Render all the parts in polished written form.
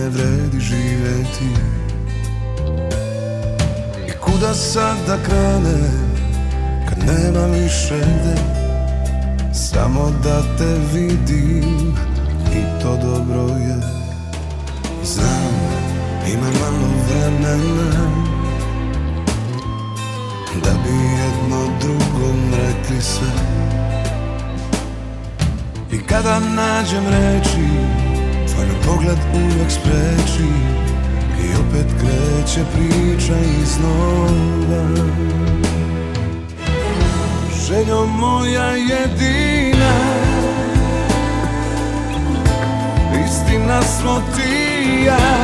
ne vredi živeti. I kuda sad da kranem kad nema više gde, samo da te vidim i to dobro je. Znam, ima malo vremena da bi jedno drugom rekli sve. I kada nađem reči, tvoj me pogled uvek spreči i opet kreće priča iznova. Željo moja jedina, istina smo ti i ja,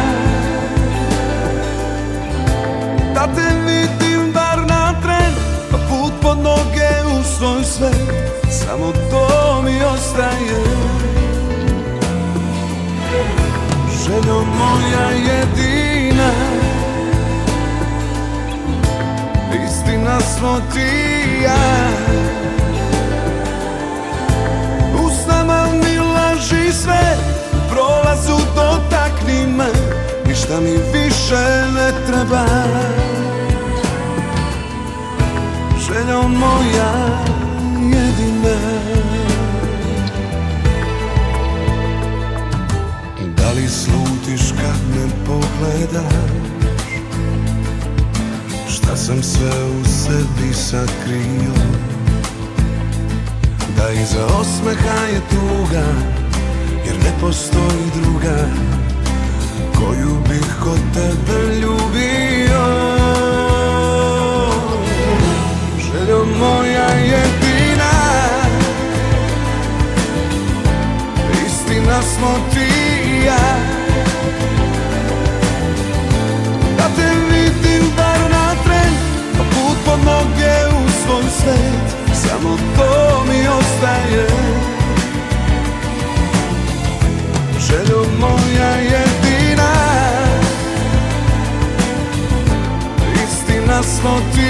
da te vidim bar na tren, pa put pod noge u svoj svet, samo to mi ostaje. Željo moja jedina, istina smo ti i ja, usnama mi laži sve, u prolazu dotakni me, ništa mi više ne treba. Željo moja jedina, da li slutiš kad me pogledaš, šta sam sve u sebi sakrio, da iza osmeha je tuga, jer ne postoji druga koju bih od tebe ljubio. Željo moja jedina, istina smo ti i ja, da te vidim bar na tren, pa put pod noge u svoj svet, samo to mi ostaje. Željo moja jedina, istina smo ti